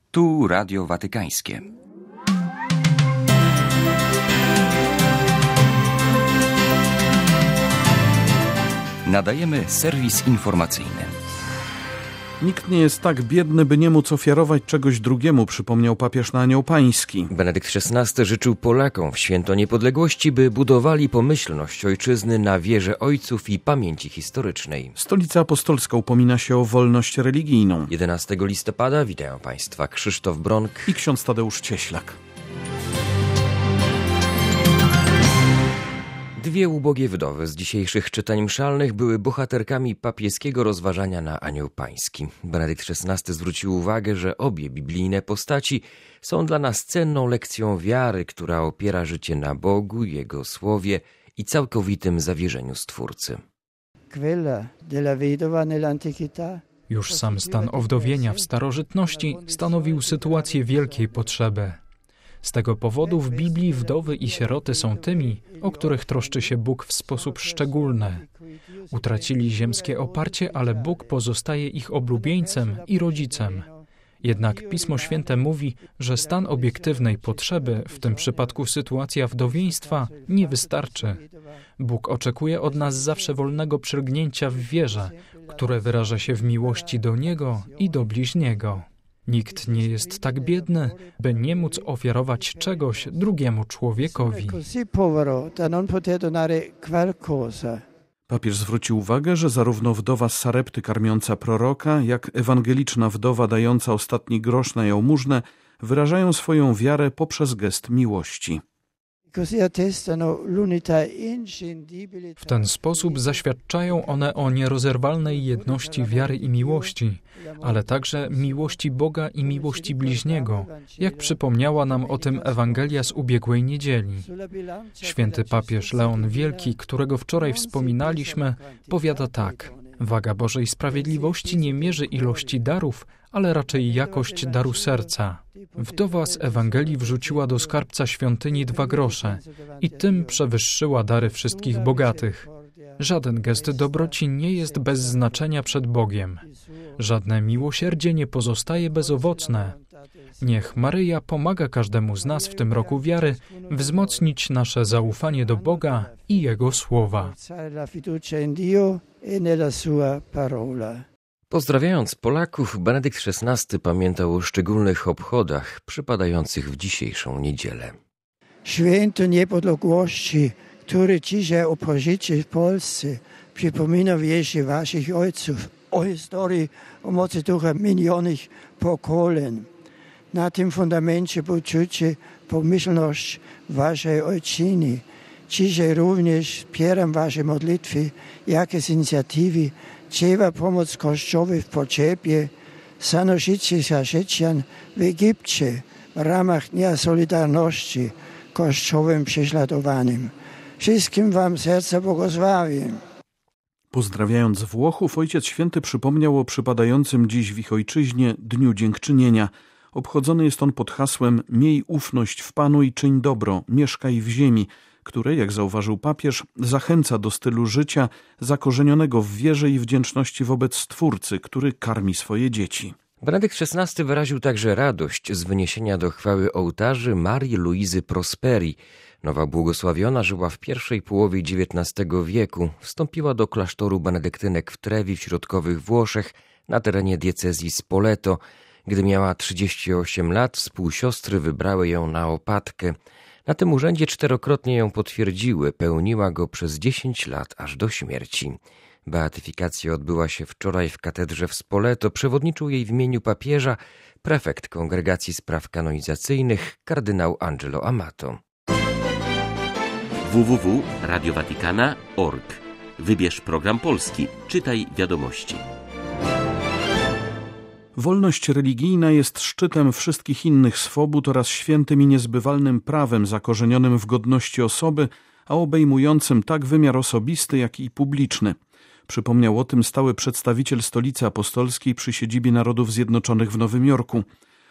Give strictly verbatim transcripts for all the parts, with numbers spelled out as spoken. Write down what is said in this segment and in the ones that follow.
Tu Radio Watykańskie. Nadajemy serwis informacyjny. Nikt nie jest tak biedny, by nie móc ofiarować czegoś drugiemu, przypomniał papież na Anioł Pański. Benedykt szesnasty życzył Polakom w święto niepodległości, by budowali pomyślność ojczyzny na wierze ojców i pamięci historycznej. Stolica Apostolska upomina się o wolność religijną. jedenastego listopada witają Państwa Krzysztof Bronk i ksiądz Tadeusz Cieślak. Dwie ubogie wdowy z dzisiejszych czytań mszalnych były bohaterkami papieskiego rozważania na Anioł Pański. Benedykt szesnasty zwrócił uwagę, że obie biblijne postaci są dla nas cenną lekcją wiary, która opiera życie na Bogu, Jego Słowie i całkowitym zawierzeniu Stwórcy. Już sam stan owdowienia w starożytności stanowił sytuację wielkiej potrzeby. Z tego powodu w Biblii wdowy i sieroty są tymi, o których troszczy się Bóg w sposób szczególny. Utracili ziemskie oparcie, ale Bóg pozostaje ich oblubieńcem i rodzicem. Jednak Pismo Święte mówi, że stan obiektywnej potrzeby, w tym przypadku sytuacja wdowieństwa, nie wystarczy. Bóg oczekuje od nas zawsze wolnego przylgnięcia w wierze, które wyraża się w miłości do Niego i do bliźniego. Nikt nie jest tak biedny, by nie móc ofiarować czegoś drugiemu człowiekowi. Papież zwrócił uwagę, że zarówno wdowa z Sarepty karmiąca proroka, jak ewangeliczna wdowa dająca ostatni grosz na jałmużnę wyrażają swoją wiarę poprzez gest miłości. W ten sposób zaświadczają one o nierozerwalnej jedności wiary i miłości, ale także miłości Boga i miłości bliźniego, jak przypomniała nam o tym Ewangelia z ubiegłej niedzieli. Święty papież Leon Wielki, którego wczoraj wspominaliśmy, powiada tak: waga Bożej sprawiedliwości nie mierzy ilości darów, ale raczej jakość daru serca. Wdowa z Ewangelii wrzuciła do skarbca świątyni dwa grosze i tym przewyższyła dary wszystkich bogatych. Żaden gest dobroci nie jest bez znaczenia przed Bogiem. Żadne miłosierdzie nie pozostaje bezowocne. Niech Maryja pomaga każdemu z nas w tym roku wiary wzmocnić nasze zaufanie do Boga i Jego Słowa. Pozdrawiając Polaków, Benedykt szesnasty pamiętał o szczególnych obchodach przypadających w dzisiejszą niedzielę. Święto niepodległości, które dzisiaj obchodzicie w Polsce, przypomina wieści waszych ojców o historii, o mocy ducha minionych pokoleń. Na tym fundamencie budujecie pomyślność waszej ojczyzny. Dzisiaj również wspieram wasze modlitwy, jakieś inicjatywy, dzieła pomoc Kościołowi w potrzebie, zanosicie chrześcijan w Egipcie w ramach Dnia Solidarności Kościołem prześladowanym. Wszystkim wam serce błogosławię. Pozdrawiając Włochów, Ojciec Święty przypomniał o przypadającym dziś w ich ojczyźnie Dniu Dziękczynienia. Obchodzony jest on pod hasłem „Miej ufność w Panu i czyń dobro, mieszkaj w ziemi”, które, jak zauważył papież, zachęca do stylu życia zakorzenionego w wierze i wdzięczności wobec Stwórcy, który karmi swoje dzieci. Benedykt szesnasty wyraził także radość z wyniesienia do chwały ołtarzy Marii Luizy Prosperi. Nowa błogosławiona żyła w pierwszej połowie dziewiętnastego wieku. Wstąpiła do klasztoru benedyktynek w Trevi w środkowych Włoszech na terenie diecezji Spoleto. Gdy miała trzydzieści osiem lat, współsiostry wybrały ją na opatkę. Na tym urzędzie czterokrotnie ją potwierdziły, pełniła go przez dziesięć lat aż do śmierci. Beatyfikacja odbyła się wczoraj w katedrze w Spoleto. Przewodniczył jej w imieniu papieża prefekt Kongregacji Spraw Kanonizacyjnych kardynał Angelo Amato. w w w kropka radio watikana kropka org. Wybierz program polski. Czytaj wiadomości. Wolność religijna jest szczytem wszystkich innych swobód oraz świętym i niezbywalnym prawem zakorzenionym w godności osoby, a obejmującym tak wymiar osobisty, jak i publiczny. Przypomniał o tym stały przedstawiciel Stolicy Apostolskiej przy siedzibie Narodów Zjednoczonych w Nowym Jorku.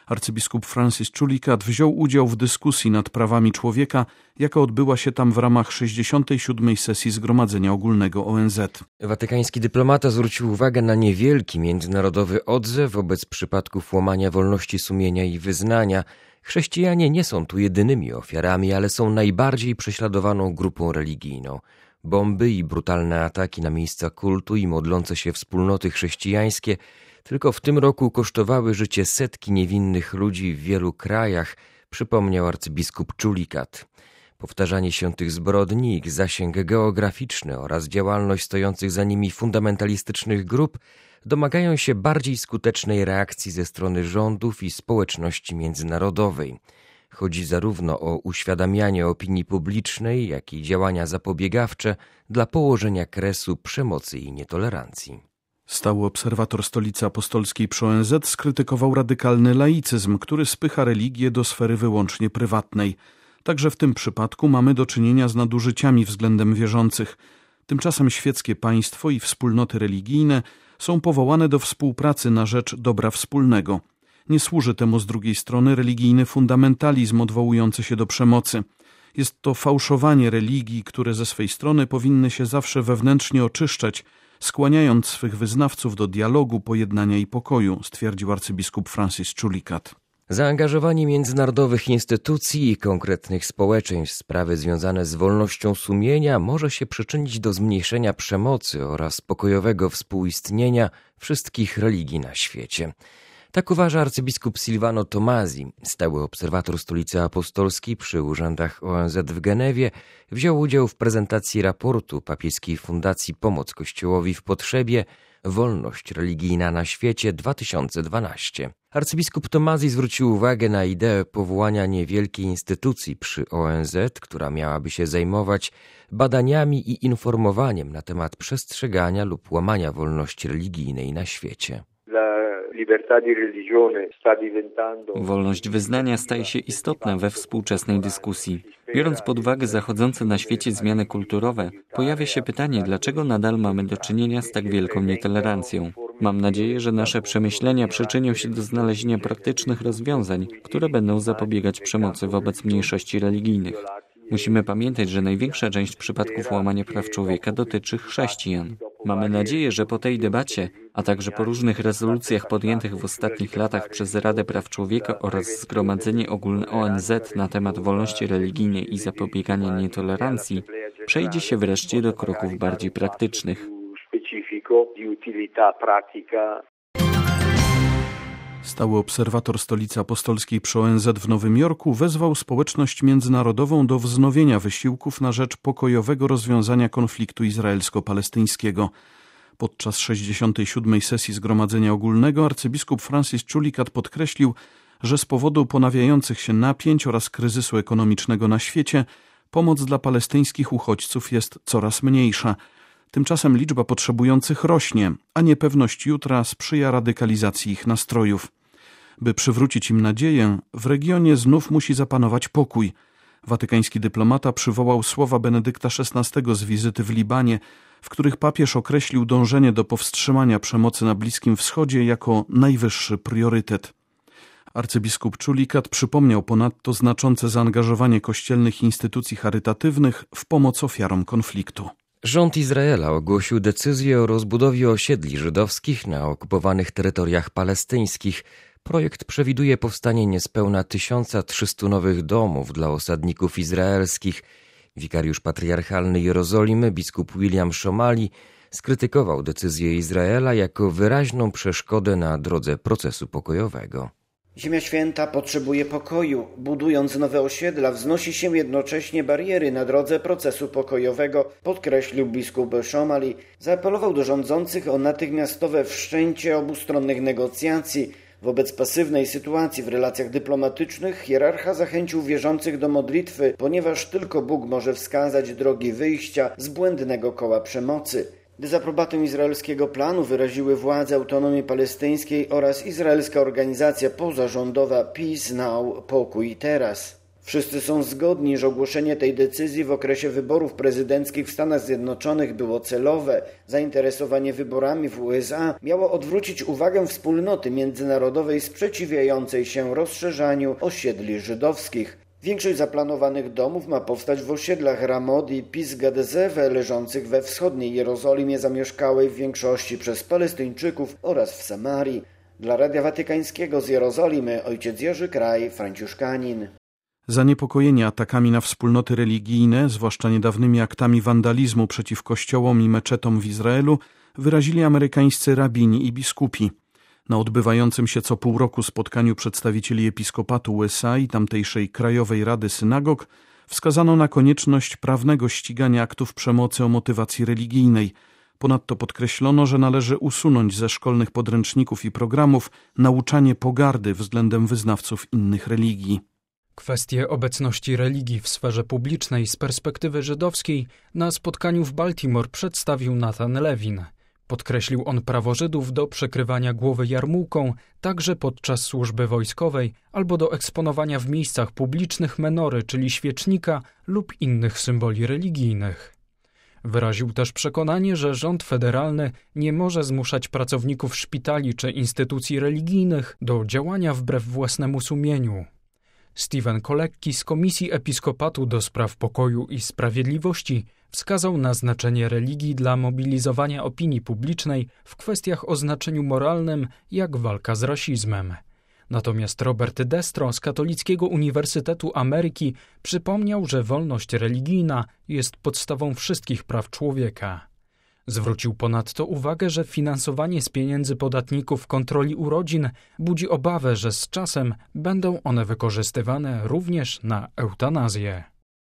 Arcybiskup Francis Chulikat wziął udział w dyskusji nad prawami człowieka, jaka odbyła się tam w ramach sześćdziesiątej siódmej sesji Zgromadzenia Ogólnego O N Z. Watykański dyplomata zwrócił uwagę na niewielki międzynarodowy odzew wobec przypadków łamania wolności sumienia i wyznania. Chrześcijanie nie są tu jedynymi ofiarami, ale są najbardziej prześladowaną grupą religijną. Bomby i brutalne ataki na miejsca kultu i modlące się wspólnoty chrześcijańskie tylko w tym roku kosztowały życie setki niewinnych ludzi w wielu krajach, przypomniał arcybiskup Chulikat. Powtarzanie się tych zbrodni, ich zasięg geograficzny oraz działalność stojących za nimi fundamentalistycznych grup domagają się bardziej skutecznej reakcji ze strony rządów i społeczności międzynarodowej. Chodzi zarówno o uświadamianie opinii publicznej, jak i działania zapobiegawcze dla położenia kresu przemocy i nietolerancji. Stały obserwator Stolicy Apostolskiej przy O N Z skrytykował radykalny laicyzm, który spycha religię do sfery wyłącznie prywatnej. Także w tym przypadku mamy do czynienia z nadużyciami względem wierzących. Tymczasem świeckie państwo i wspólnoty religijne są powołane do współpracy na rzecz dobra wspólnego. Nie służy temu z drugiej strony religijny fundamentalizm odwołujący się do przemocy. Jest to fałszowanie religii, które ze swej strony powinny się zawsze wewnętrznie oczyszczać, skłaniając swych wyznawców do dialogu, pojednania i pokoju, stwierdził arcybiskup Francis Chulikat. Zaangażowanie międzynarodowych instytucji i konkretnych społeczeństw w sprawy związane z wolnością sumienia może się przyczynić do zmniejszenia przemocy oraz pokojowego współistnienia wszystkich religii na świecie. Tak uważa arcybiskup Silvano Tomasi, stały obserwator Stolicy Apostolskiej przy urzędach O N Z w Genewie, wziął udział w prezentacji raportu papieskiej Fundacji Pomoc Kościołowi w Potrzebie Wolność religijna na świecie dwa tysiące dwanaście. Arcybiskup Tomasi zwrócił uwagę na ideę powołania niewielkiej instytucji przy O N Z, która miałaby się zajmować badaniami i informowaniem na temat przestrzegania lub łamania wolności religijnej na świecie. Wolność wyznania staje się istotna we współczesnej dyskusji. Biorąc pod uwagę zachodzące na świecie zmiany kulturowe, pojawia się pytanie, dlaczego nadal mamy do czynienia z tak wielką nietolerancją. Mam nadzieję, że nasze przemyślenia przyczynią się do znalezienia praktycznych rozwiązań, które będą zapobiegać przemocy wobec mniejszości religijnych. Musimy pamiętać, że największa część przypadków łamania praw człowieka dotyczy chrześcijan. Mamy nadzieję, że po tej debacie, a także po różnych rezolucjach podjętych w ostatnich latach przez Radę Praw Człowieka oraz Zgromadzenie Ogólne O N Z na temat wolności religijnej i zapobiegania nietolerancji, przejdzie się wreszcie do kroków bardziej praktycznych. Stały obserwator Stolicy Apostolskiej przy O N Z w Nowym Jorku wezwał społeczność międzynarodową do wznowienia wysiłków na rzecz pokojowego rozwiązania konfliktu izraelsko-palestyńskiego. Podczas sześćdziesiątej siódmej sesji Zgromadzenia Ogólnego arcybiskup Francis Chulikat podkreślił, że z powodu ponawiających się napięć oraz kryzysu ekonomicznego na świecie pomoc dla palestyńskich uchodźców jest coraz mniejsza. Tymczasem liczba potrzebujących rośnie, a niepewność jutra sprzyja radykalizacji ich nastrojów. By przywrócić im nadzieję, w regionie znów musi zapanować pokój. Watykański dyplomata przywołał słowa Benedykta szesnastego z wizyty w Libanie, w których papież określił dążenie do powstrzymania przemocy na Bliskim Wschodzie jako najwyższy priorytet. Arcybiskup Chulikat przypomniał ponadto znaczące zaangażowanie kościelnych instytucji charytatywnych w pomoc ofiarom konfliktu. Rząd Izraela ogłosił decyzję o rozbudowie osiedli żydowskich na okupowanych terytoriach palestyńskich. Projekt przewiduje powstanie niespełna tysiąc trzysta nowych domów dla osadników izraelskich. Wikariusz patriarchalny Jerozolimy, biskup William Szomali, skrytykował decyzję Izraela jako wyraźną przeszkodę na drodze procesu pokojowego. Ziemia Święta potrzebuje pokoju. Budując nowe osiedla, wznosi się jednocześnie bariery na drodze procesu pokojowego, podkreślił biskup Szomali. Zaapelował do rządzących o natychmiastowe wszczęcie obustronnych negocjacji. Wobec pasywnej sytuacji w relacjach dyplomatycznych hierarcha zachęcił wierzących do modlitwy, ponieważ tylko Bóg może wskazać drogi wyjścia z błędnego koła przemocy. Dezaprobatę izraelskiego planu wyraziły władze autonomii palestyńskiej oraz izraelska organizacja pozarządowa Peace Now, Pokój Teraz. Wszyscy są zgodni, że ogłoszenie tej decyzji w okresie wyborów prezydenckich w Stanach Zjednoczonych było celowe. Zainteresowanie wyborami w U S A miało odwrócić uwagę wspólnoty międzynarodowej sprzeciwiającej się rozszerzaniu osiedli żydowskich. Większość zaplanowanych domów ma powstać w osiedlach Ramot i Pisgat Zewe leżących we wschodniej Jerozolimie, zamieszkałej w większości przez Palestyńczyków, oraz w Samarii. Dla Radia Watykańskiego z Jerozolimy ojciec Jerzy Kraj, franciszkanin. Zaniepokojenie atakami na wspólnoty religijne, zwłaszcza niedawnymi aktami wandalizmu przeciw kościołom i meczetom w Izraelu, wyrazili amerykańscy rabini i biskupi. Na odbywającym się co pół roku spotkaniu przedstawicieli episkopatu U S A i tamtejszej Krajowej Rady Synagog wskazano na konieczność prawnego ścigania aktów przemocy o motywacji religijnej. Ponadto podkreślono, że należy usunąć ze szkolnych podręczników i programów nauczanie pogardy względem wyznawców innych religii. Kwestię obecności religii w sferze publicznej z perspektywy żydowskiej na spotkaniu w Baltimore przedstawił Nathan Lewin. Podkreślił on prawo Żydów do przykrywania głowy jarmułką także podczas służby wojskowej albo do eksponowania w miejscach publicznych menory, czyli świecznika lub innych symboli religijnych. Wyraził też przekonanie, że rząd federalny nie może zmuszać pracowników szpitali czy instytucji religijnych do działania wbrew własnemu sumieniu. Steven Kolecki z Komisji Episkopatu do Spraw Pokoju i Sprawiedliwości wskazał na znaczenie religii dla mobilizowania opinii publicznej w kwestiach o znaczeniu moralnym, jak walka z rasizmem. Natomiast Robert Destro z Katolickiego Uniwersytetu Ameryki przypomniał, że wolność religijna jest podstawą wszystkich praw człowieka. Zwrócił ponadto uwagę, że finansowanie z pieniędzy podatników kontroli urodzin budzi obawę, że z czasem będą one wykorzystywane również na eutanazję.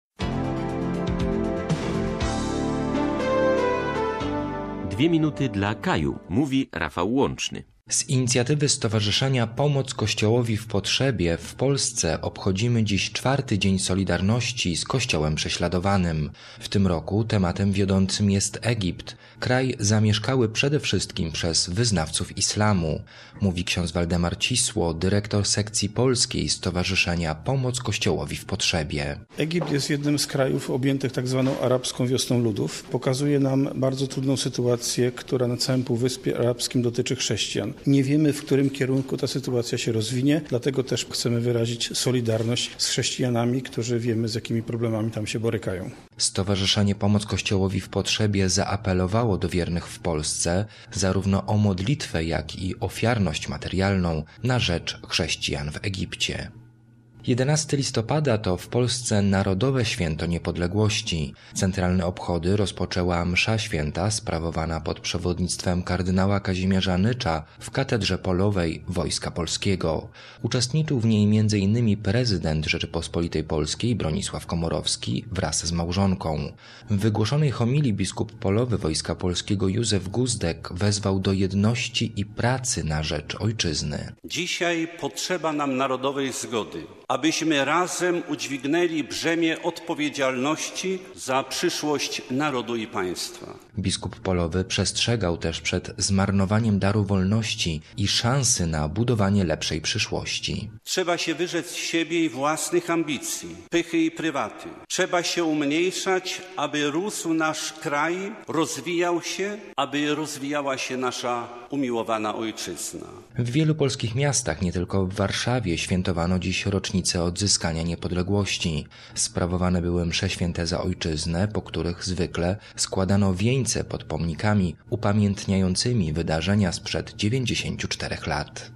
Dwie minuty dla Kaju, mówi Rafał Łączny. Z inicjatywy Stowarzyszenia Pomoc Kościołowi w Potrzebie w Polsce obchodzimy dziś czwarty Dzień Solidarności z Kościołem Prześladowanym. W tym roku tematem wiodącym jest Egipt, kraj zamieszkały przede wszystkim przez wyznawców islamu, mówi ksiądz Waldemar Cisło, dyrektor sekcji polskiej Stowarzyszenia Pomoc Kościołowi w Potrzebie. Egipt jest jednym z krajów objętych tak zwaną arabską wiosną ludów. Pokazuje nam bardzo trudną sytuację, która na całym Półwyspie Arabskim dotyczy chrześcijan. Nie wiemy, w którym kierunku ta sytuacja się rozwinie, dlatego też chcemy wyrazić solidarność z chrześcijanami, którzy wiemy, z jakimi problemami tam się borykają. Stowarzyszenie Pomoc Kościołowi w Potrzebie zaapelowało do wiernych w Polsce zarówno o modlitwę, jak i ofiarność materialną na rzecz chrześcijan w Egipcie. jedenastego listopada to w Polsce Narodowe Święto Niepodległości. Centralne obchody rozpoczęła msza święta sprawowana pod przewodnictwem kardynała Kazimierza Nycza w Katedrze Polowej Wojska Polskiego. Uczestniczył w niej między innymi prezydent Rzeczypospolitej Polskiej Bronisław Komorowski wraz z małżonką. W wygłoszonej homilii biskup polowy Wojska Polskiego Józef Guzdek wezwał do jedności i pracy na rzecz ojczyzny. Dzisiaj potrzeba nam narodowej zgody, abyśmy razem udźwignęli brzemię odpowiedzialności za przyszłość narodu i państwa. Biskup polowy przestrzegał też przed zmarnowaniem daru wolności i szansy na budowanie lepszej przyszłości. Trzeba się wyrzec siebie i własnych ambicji, pychy i prywaty. Trzeba się umniejszać, aby rósł nasz kraj, rozwijał się, aby rozwijała się nasza umiłowana ojczyzna. W wielu polskich miastach, nie tylko w Warszawie, świętowano dziś rocznicę odzyskania niepodległości. Sprawowane były msze święte za ojczyznę, po których zwykle składano wieńce pod pomnikami upamiętniającymi wydarzenia sprzed dziewięćdziesięciu czterech lat.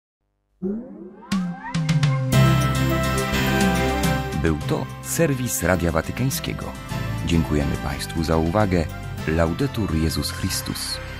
Był to serwis Radia Watykańskiego. Dziękujemy Państwu za uwagę. Laudetur Jezus Chrystus.